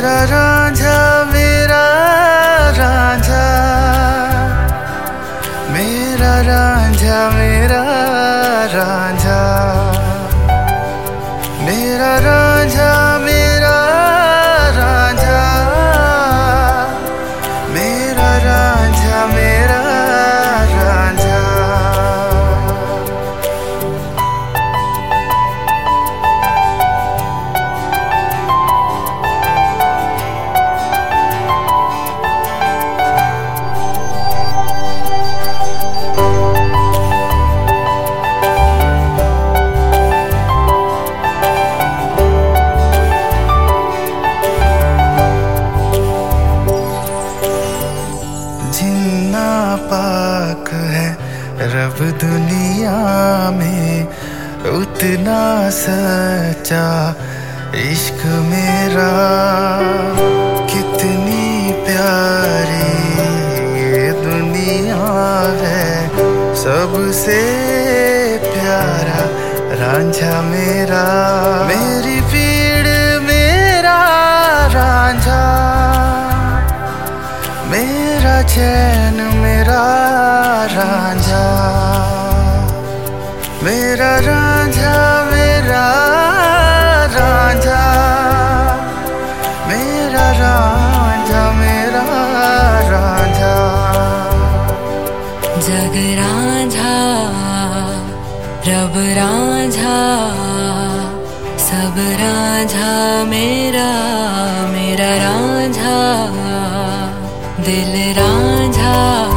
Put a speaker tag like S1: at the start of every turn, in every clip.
S1: मेरा रांझा मेरा रांझा, मेरा रांझा मेरा रांझा, मेरा रांझा मेरा रांझा, मेरा रांझा मेरा रांझा। जिन्ना पाक है रब दुनिया में, उतना सच्चा इश्क मेरा। कितनी प्यारी ये दुनिया है, सबसे प्यारा रांझा मेरा। मेरी पीड़ मेरा रांझा, मेरा चैन मेरा रांझा, मेरा रांझा मेरा रांझा, मेरा रांझा मेरा रांझा।
S2: जग रांझा रब रांझा, सब रांझा मेरा, मेरा रांझा। दिल रांझा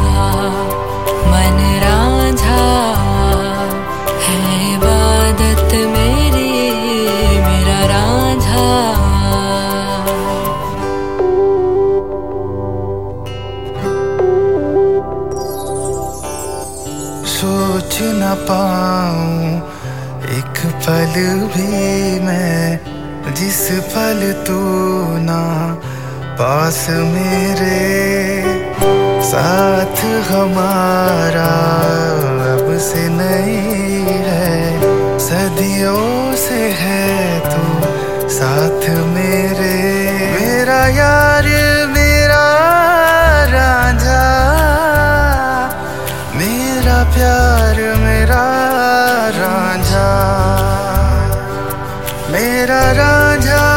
S2: मन रांझा, है इबादत मेरी मेरा रांझा।
S1: सोच न पाऊं एक पल भी मैं, जिस पल तू ना पास मेरे। साथ हमारा अब से नहीं है, सदियों से है तू साथ मेरे। मेरा यार मेरा रांझा, मेरा प्यार मेरा रांझा, मेरा रांझा